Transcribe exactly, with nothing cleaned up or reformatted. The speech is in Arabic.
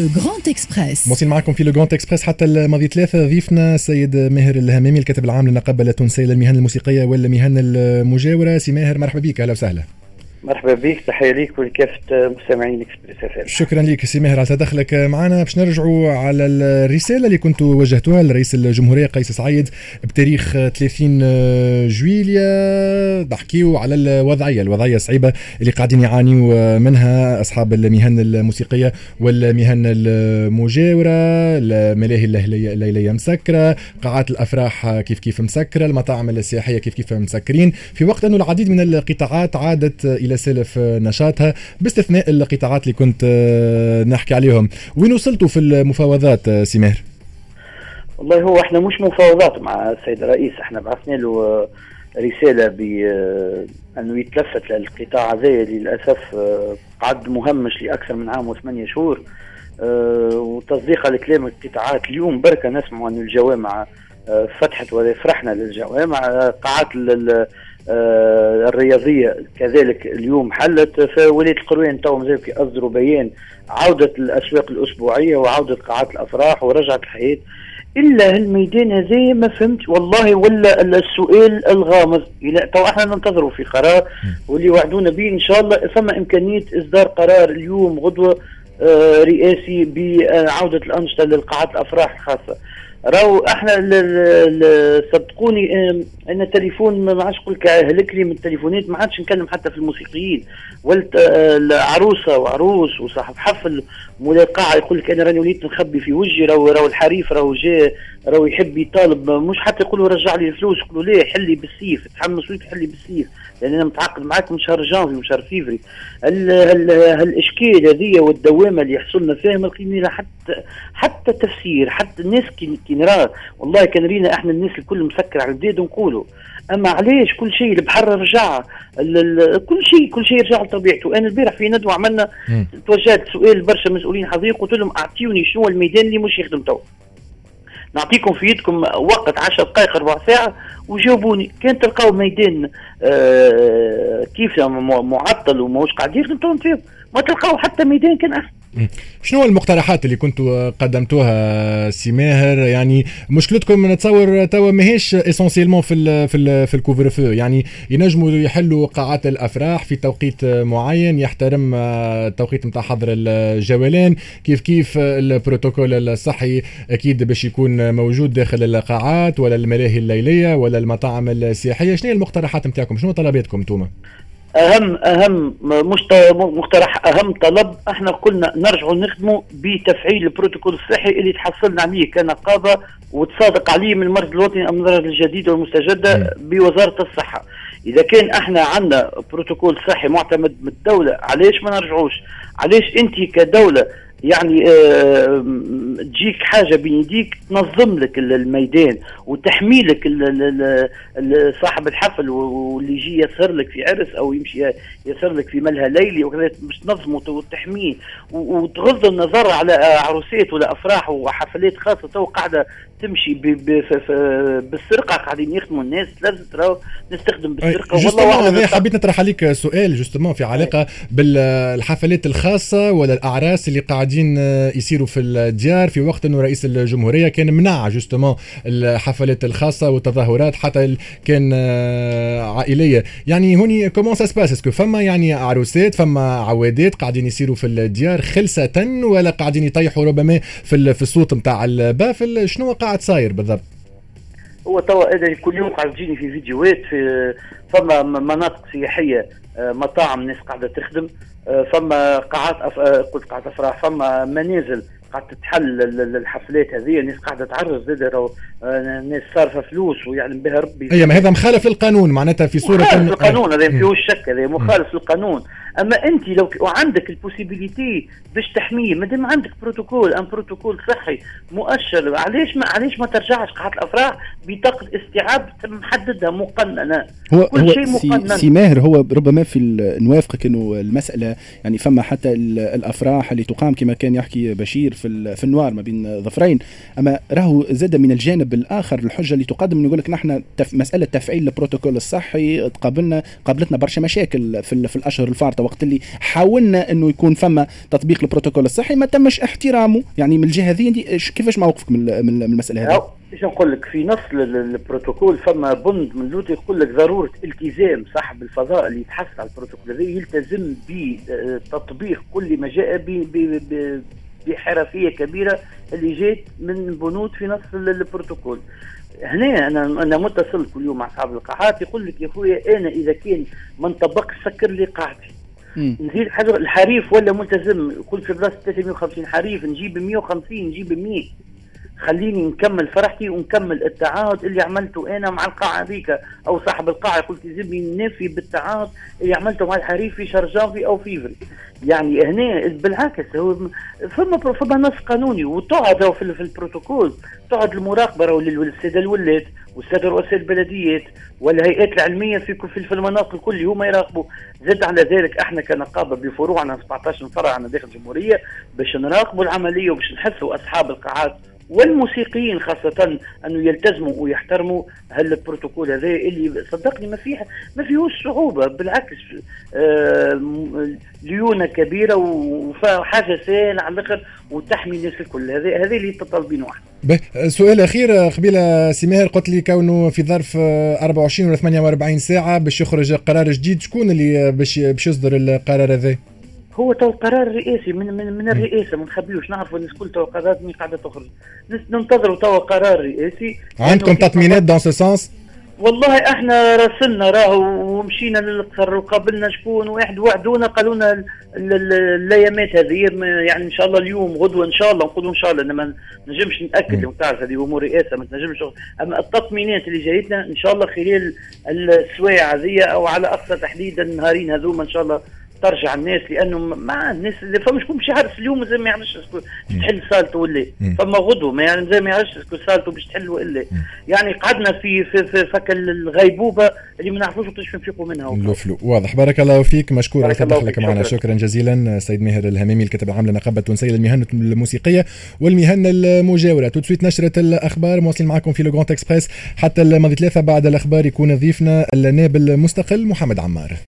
لو غراند اكسبريس. موصل معكم في لو غراند اكسبريس حتى الماضي ثلاثة. ضيفنا السيد ماهر الهمامي الكاتب العام للنقابة التونسية للمهن الموسيقية والمهن المجاورة. سي ماهر مرحبا بك. أهلا وسهلا. مرحبا بك. تحية ليك ولكافة مستمعين اكسبريس اف ام. شكرا لك سي ماهر على تدخلك معنا. باش نرجعوا على الرسالة اللي كنت وجهتوها لرئيس الجمهورية قيس سعيد بتاريخ ثلاثين جويليا. نحكيو على الوضعية الوضعية الصعيبة اللي قاعدين يعانيوا منها أصحاب المهن الموسيقية والمهن المجاورة. الملاهي الليلية مسكرة، قاعات الأفراح كيف كيف مسكرة، المطاعم السياحية كيف كيف مسكرين، في وقت أنه العديد من القطاعات عادت إلى سلف نشاطها باستثناء القطاعات اللي كنت نحكي عليهم. وين وصلتوا في المفاوضات سي ماهر؟ والله هو احنا مش مفاوضات مع السيد الرئيس، احنا بعثنا له رسالة بأنه يتلفت للقطاع هذا اللي للأسف قعد مهمش لأكثر من عام وثمانية شهور. وتصديقا لكلام القطاعات اليوم بركة نسمع أن الجوامع فتحت وفرحنا للجوامع. قاعات آه الرياضية كذلك اليوم حلت. في ولاية القرويين تو مازال يصدروا بيان عودة الأسواق الأسبوعية وعودة قاعات الأفراح ورجعت الحياة. إلا هالميدان هذا ما فهمت والله، ولا السؤال الغامض. تو احنا ننتظروا في قرار واللي وعدونا به إن شاء الله. فما إمكانية إصدار قرار اليوم غدوة آه رئاسي بعودة الأنشطة للقاعات الأفراح الخاصة. راهو احنا صدقوني ان التليفون ما عادش نقول لك هلك لي من التليفونات، ما عادش نكلم حتى في الموسيقيين والعروسه وعروس وصاحب حفل مولاي القاعه يقول لك انا راني وليت نخبي في وجهي، راهو راهو الحريف راهو جاء راهو يحب يطالب، مش حتى يقولوا رجع لي الفلوس، يقولوا ليه حلي بالسيف، تحمل سويت حلي بالسيف لان انا متعاقد معاك من شهر جانفي ومن شهر فيفري. هالاشكال هذه والدوامه اللي يحصلنا فيها ما لقينا حتى حتى تفسير. حتى الناس كي كي نرى والله كان رينا احنا الناس الكل مسكر على الجديد ونقولوا اما علاش كل شيء البحر رجع، كل شيء كل شيء رجع لطبيعته. انا البارح في ندوه عملنا توجهت سؤال برشا مسؤولين حاضرين، قلت لهم اعطيوني شنو الميدان اللي مش يخدم تو، نعطيكم في يدكم وقت عشر دقائق ربع ساعة وجاوبوني. كان تلقاو ميدان آه كيف معطل وماهوش قاعد يخدم فيه، ما تلقاو حتى ميدان كان أحسن. شنو المقترحات اللي كنتوا قدمتوها سي ماهر؟ يعني مشكلتكم نتصور توا ماهيش اسونسيلمون في ال في ال في الكوفر فو، يعني ينجموا يحلوا قاعات الافراح في توقيت معين يحترم التوقيت نتاع حظر الجولان، كيف كيف البروتوكول الصحي اكيد باش يكون موجود داخل القاعات ولا الملاهي الليليه ولا المطاعم السياحيه. شنو هي المقترحات نتاعكم؟ شنو طلباتكم انتم؟ اهم اهم مش مقترح، اهم طلب احنا قلنا نرجعوا نخدموا بتفعيل البروتوكول الصحي اللي تحصلنا عليه كنقابه وتصادق عليه من المركز الوطني الامراض الجديده والمستجده بوزاره الصحه. اذا كان احنا عندنا بروتوكول صحي معتمد من الدوله علاش ما نرجعوش؟ علاش انت كدوله يعني اه تجيك حاجة بين يديك تنظم لك الميدان وتحمي لك صاحب الحفل واللي يجي يسهر لك في عرس او يمشي يسهر لك في ملهى ليلي وكذا، باش تنظمه وتحميه وتغض النظر على عروسات ولا افراح وحفلات خاصة تو قاعدة تمشي بالسرقة، قاعدين يخدموا الناس. لازم تراو نستخدم بالسرقة. والله حبيت نطرح عليك سؤال جوستمون في علاقة بالحفلات الخاصة ولا الأعراس اللي قاعدين يصيروا في الديار في وقت انه رئيس الجمهورية كان منع جوستمون الحفلات الخاصة والتظاهرات حتى كان عائلية. يعني هوني كومون سا سباس؟ اسكو فما يعني عروسات فما عوادات قاعدين يصيروا في الديار خلسة ولا قاعدين يطيحوا ربما في في الصوت نتاع البافل؟ شنو قاعد صاير بالضبط؟ هو توا هذا كل يوم قاعد تجيني في فيديوهات في فما مناطق سياحية مطاعم ناس قاعدة تخدم، فما قاعات أف... قلت قاعات افراح، فما منازل قاعده تتحل الحفلات هذه، الناس قاعده تعرض زاد راهو الناس صارفه فلوس ويعلم بها ربي. اي ما هذا مخالف للقانون معناتها في صوره مخالف للقانون، هذا ما فيهوش شك، هذا مخالف للقانون. اما انت لو عندك البوسيبيليتي باش تحميه، ما دام عندك بروتوكول ان بروتوكول صحي مؤشر، علاش ما علاش ما ترجعش قاعات الافراح بطاقه استيعاب محددها مقننه؟ هو كل هو شيء مقنن. سي ماهر، هو ربما في نوافقك انه المساله يعني فما حتى الافراح اللي تقام كما كان يحكي بشير في في النوار ما بين ظفرين، اما راهو زاد من الجانب الاخر الحجه اللي تقدم يقول لك نحن تف مساله تفعيل البروتوكول الصحي تقابلنا قابلتنا برشا مشاكل في, في الاشهر الفارطه حتى وقت اللي حاولنا انه يكون فما تطبيق البروتوكول الصحي ما تمش احترامه، يعني من الجهه هذه كيفاش موقفك من من المساله هذه؟ ايش نقول لك، في نص البروتوكول فما بند من لوت يقول لك ضروره التزام صاحب الفضاء اللي يتحصل على البروتوكول هذا يلتزم بتطبيق كل ما جاء بحرفيه كبيره اللي جات من بنود في نص البروتوكول. هنا انا انا متصل كل يوم مع اصحاب القاعات يقول لك يا خويا انا اذا كان ما نطبقش سكر لي قاعتي، نزيد حاجه الحريف ولا ملتزم يقول في بلاصه ثلاثمية وخمسين حريف نجيب مية وخمسين نجيب مية، خليني نكمل فرحتي ونكمل التعاقد اللي عملته انا مع القاعه ذيك، او صاحب القاعه يقول تلزمني ننفي بالتعاقد اللي عملته مع الحريف في شهر جانفي او فيفري. يعني هنا بالعكس هو فما فما نص قانوني وتقعد في البروتوكول، تقعد المراقبه والساده الولاد والساده رؤساء البلديات والهيئات العلميه في في المناطق الكل هما يراقبوا. زاد على ذلك احنا كنقابه بفروعنا سبعطاش فرع عندنا داخل الجمهوريه باش نراقبوا العمليه وباش نحثوا اصحاب القاعات والموسيقيين خاصة أنه يلتزموا ويحترموا هالبروتوكول هذا اللي صدقني ما فيه ما فيهوش صعوبة، بالعكس آه ليونة كبيرة وحاجة سهلة على الآخر وتحمي الناس الكل. هذا هذا اللي تطالبينه احنا. سؤال أخير قبيلة سي ماهر، قلت لي كونه في ظرف أربعة وعشرين ولا ثمانية وأربعين ساعة باش يخرج قرار جديد، شكون اللي باش باش يصدر القرار هذا؟ هو تو قرار رئاسي من من من الرئاسه، ما نخبيوش نعرفوا الناس كل تو قرارات مين قاعده تخرج، ننتظروا تو قرار رئاسي. عندكم تطمينات دون سو سونس؟ والله احنا راسلنا راهو ومشينا للقصر وقابلنا شكون واحد وعدونا قالوا لنا الايامات هذه يعني ان شاء الله اليوم غدوه ان شاء الله نقولوا ان شاء الله، انما ما نجمش ناكد وتعرف هذه امور رئاسه ما تنجمش. اما التطمينات اللي جايتنا ان شاء الله خلال السوايع هذه او على اقصى تحديد النهارين هذوما ان شاء الله ترجع الناس، لانه مع الناس اللي فما شكون باش يعرف اليوم زي ما يعرفش تحل سالته ولا فما غدوه ما يعني زي ما يعرفش سالته باش تحل ولا يعني قعدنا في في, في فك الغيبوبه اللي ما نعرفوش كيفاش نفيقوا منها. اللفلو واضح. بارك الله فيك، مشكور على تدخلك معنا. شكرا جزيلا سيد ماهر الهمامي الكاتب العام للنقابه التونسيه للمهن الموسيقيه والمهن المجاوره. تسويت نشره الاخبار مواصلين معكم في لو جراند اكسبريس حتى الماضي ثلاثه. بعد الاخبار يكون ضيفنا النائب المستقل محمد عمار.